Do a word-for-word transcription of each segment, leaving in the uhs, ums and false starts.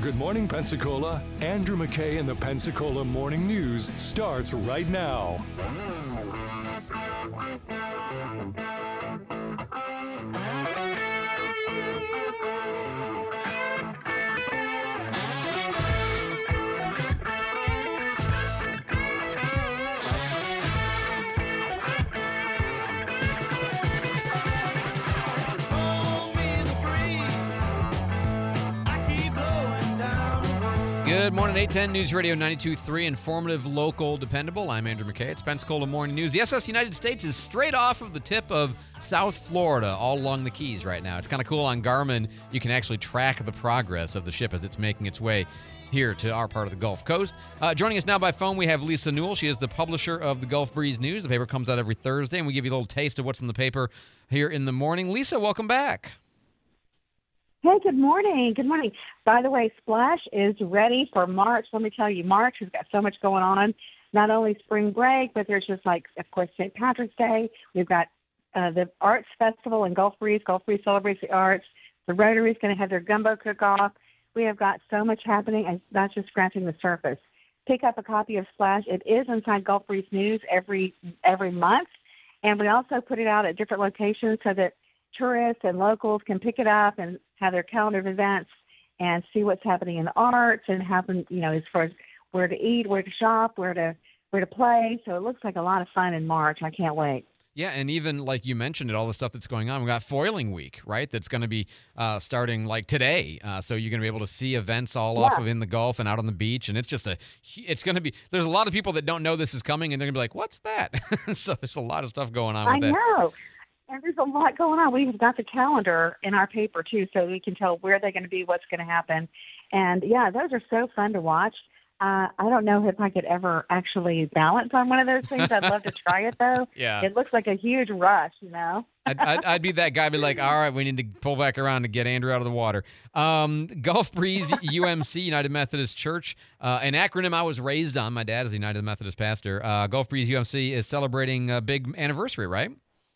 Good Morning Pensacola. Andrew McKay and the Pensacola Morning News starts right now. Good morning, eight ten News Radio ninety-two point three, informative, local, dependable. I'm Andrew McKay. It's Pensacola Morning News. The S S United States is straight off of the tip of South Florida, all along the Keys right now. It's kind of cool. On Garmin, you can actually track the progress of the ship as it's making its way here to our part of the Gulf Coast. Uh, joining us now by phone, we have Lisa Newell. She is the publisher of the Gulf Breeze News. The paper comes out every Thursday, and we give you a little taste of what's in the paper here in the morning. Lisa, welcome back. Hey, good morning. Good morning. By the way, Splash is ready for March. Let me tell you, March has got so much going on. Not only spring break, but there's just like, of course, Saint Patrick's Day. We've got uh, the Arts Festival in Gulf Breeze. Gulf Breeze celebrates the arts. The Rotary is going to have their gumbo cook-off. We have got so much happening, and that's just scratching the surface. Pick up a copy of Splash. It is inside Gulf Breeze News every every month, and we also put it out at different locations so that tourists and locals can pick it up and have their calendar of events and see what's happening in the arts and happen, you know, as far as where to eat, where to shop, where to where to play. So it looks like a lot of fun in March. I can't wait. Yeah, and even like you mentioned it, all the stuff that's going on. We've got Foiling Week, right? That's going to be uh, starting like today. Uh, so you're going to be able to see events all Yeah. off of in the Gulf and out on the beach. And it's just a, it's going to be, there's a lot of people that don't know this is coming and they're going to be like, what's that? So there's a lot of stuff going on with I that. know. And there's a lot going on. We've got the calendar in our paper, too, so we can tell where they're going to be, what's going to happen. And, yeah, those are so fun to watch. Uh, I don't know if I could ever actually balance on one of those things. I'd love to try it, though. Yeah. It looks like a huge rush, you know? I'd, I'd, I'd be that guy, be like, all right, we need to pull back around to get Andrew out of the water. Um, Gulf Breeze U M C, United Methodist Church, uh, an acronym I was raised on. My dad is a United Methodist pastor. Uh, Gulf Breeze U M C is celebrating a big anniversary, right?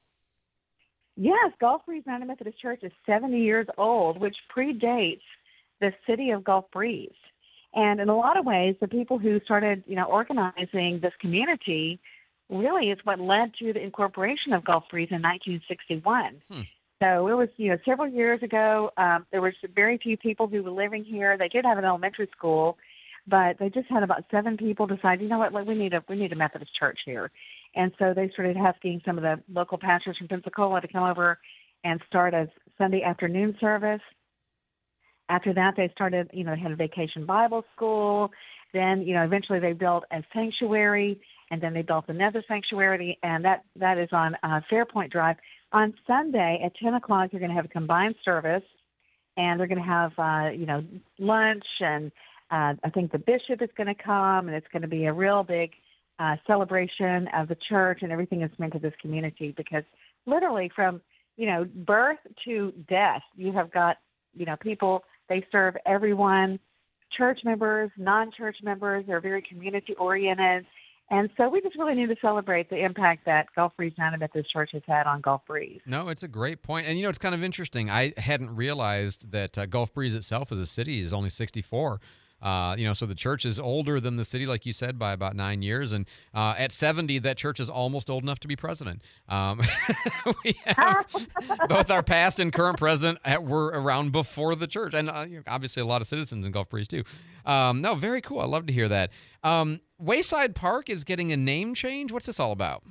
Yes, Gulf Breeze United Methodist Church is seventy years old, which predates the city of Gulf Breeze. And in a lot of ways, the people who started, you know, organizing this community really is what led to the incorporation of Gulf Breeze in nineteen sixty-one. Hmm. So it was, you know, several years ago. Um, there were very few people who were living here. They did have an elementary school, but they just had about seven people decide, you know what, we need a we need a Methodist church here. And so they started asking some of the local pastors from Pensacola to come over and start a Sunday afternoon service. After that, they started, you know, had a vacation Bible school. Then, you know, eventually they built a sanctuary, and then they built another sanctuary, and that, that is on uh, Fairpoint Drive. On Sunday at ten o'clock, you're going to have a combined service, and they're going to have, uh, you know, lunch, and uh, I think the bishop is going to come, and it's going to be a real big Uh, celebration of the church and everything that's meant to this community, because literally from, you know, birth to death, you have got, you know, people, they serve everyone, church members, non-church members, they're very community oriented. And so we just really need to celebrate the impact that Gulf Breeze United Methodist Church has had on Gulf Breeze. No, it's a great point. And, you know, it's kind of interesting. I hadn't realized that uh, Gulf Breeze itself as a city is only sixty-four. Uh, you know, so the church is older than the city, like you said, by about nine years. And uh, at seventy, that church is almost old enough to be president. Um, we have both our past and current president were around before the church. And uh, obviously a lot of citizens in Gulf Breeze, too. Um, no, very cool. I love to hear that. Um, Wayside Park is getting a name change. What's this all about?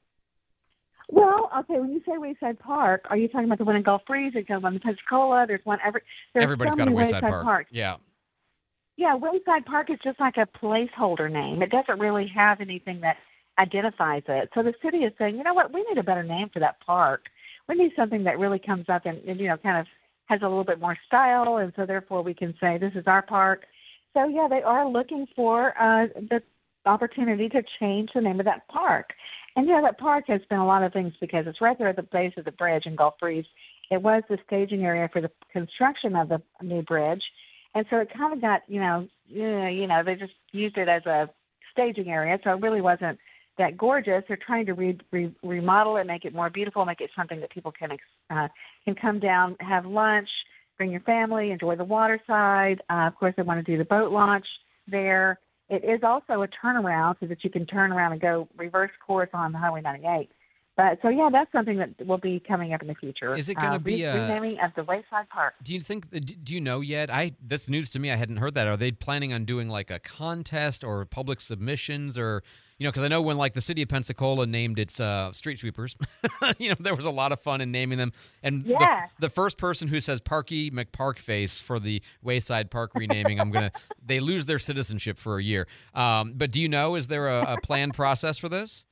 Well, okay, when you say Wayside Park, are you talking about the one in Gulf Breeze? There's one in Pensacola. There's one every. There's Everybody's so got a many Wayside, Wayside Park. Parks. Yeah. Yeah, Wayside Park is just like a placeholder name. It doesn't really have anything that identifies it. So the city is saying, you know what, we need a better name for that park. We need something that really comes up and, and you know, kind of has a little bit more style, and so therefore we can say this is our park. So, yeah, they are looking for uh, the opportunity to change the name of that park. And, yeah, that park has been a lot of things because it's right there at the base of the bridge in Gulf Breeze. It was the staging area for the construction of the new bridge. And so it kind of got, you know, you know, they just used it as a staging area. So it really wasn't that gorgeous. They're trying to re- re- remodel it, make it more beautiful, make it something that people can uh, can come down, have lunch, bring your family, enjoy the water side. Uh, of course, they want to do the boat launch there. It is also a turnaround so that you can turn around and go reverse course on Highway ninety-eight. But so yeah, that's something that will be coming up in the future. Is it going to uh, be a renaming of the Wayside Park? Do you think? Do you know yet? I that's news to me. I hadn't heard that. Are they planning on doing like a contest or public submissions, or you know? Because I know when like the city of Pensacola named its uh, street sweepers, you know, there was a lot of fun in naming them. And Yeah. the, the first person who says Parky McParkface for the Wayside Park renaming, I'm gonna they lose their citizenship for a year. Um, but do you know? Is there a, a planned process for this?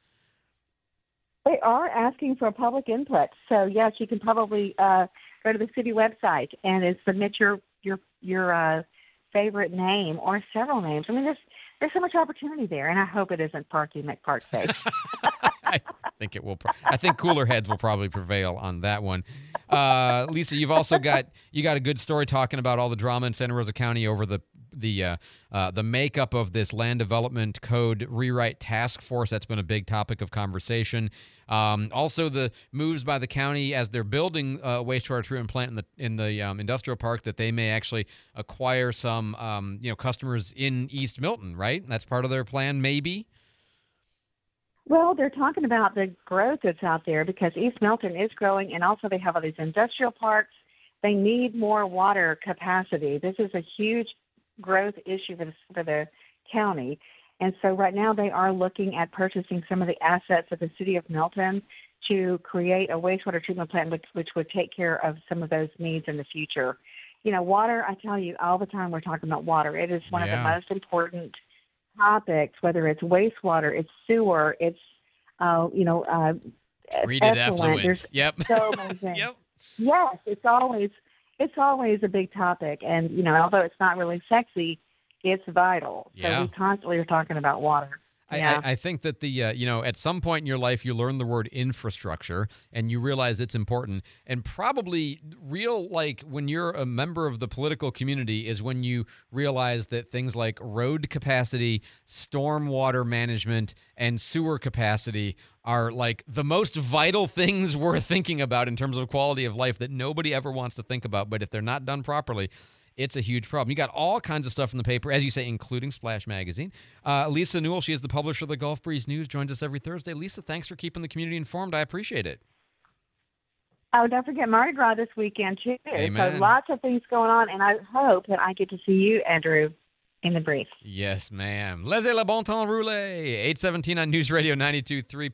They are asking for public input. So, yes, you can probably uh, go to the city website and uh, submit your your your uh, favorite name or several names. I mean, there's there's so much opportunity there, and I hope it isn't Parky McParkface. I think it will. Pro- I think cooler heads will probably prevail on that one. Uh, Lisa, you've also got you got a good story talking about all the drama in Santa Rosa County over the the uh, uh, the makeup of this land development code rewrite task force. That's been a big topic of conversation. Um, also, the moves by the county as they're building a wastewater treatment plant in the in the um, industrial park, that they may actually acquire some um, you know customers in East Milton. Right, that's part of their plan, maybe. Well, they're talking about the growth that's out there because East Milton is growing, and also they have all these industrial parks. They need more water capacity. This is a huge growth issue for the, for the county. And so right now they are looking at purchasing some of the assets of the city of Milton to create a wastewater treatment plant which, which would take care of some of those needs in the future. You know, water, I tell you, all the time we're talking about water. It is one Yeah. of the most important topics, whether it's wastewater, it's sewer, it's, uh, you know, uh, Treated effluent. effluent. There's Yep. so many things. Yep. Yes, it's always it's always a big topic, and you know, although it's not really sexy, it's vital. Yeah. So we constantly are talking about water. I, Yeah. I, I think that the uh, you know at some point in your life you learn the word infrastructure and you realize it's important, and probably real like when you're a member of the political community is when you realize that things like road capacity, stormwater management, and sewer capacity are like the most vital things we're thinking about in terms of quality of life that nobody ever wants to think about, but if they're not done properly, it's a huge problem. You got all kinds of stuff in the paper, as you say, including Splash Magazine. Uh, Lisa Newell, she is the publisher of the Gulf Breeze News, joins us every Thursday. Lisa, thanks for keeping the community informed. I appreciate it. Oh, don't forget Mardi Gras this weekend, too. Amen. So lots of things going on, and I hope that I get to see you, Andrew, in the brief. Yes, ma'am. Laissez le bon temps rouler. eight seventeen on News Radio ninety-two point three.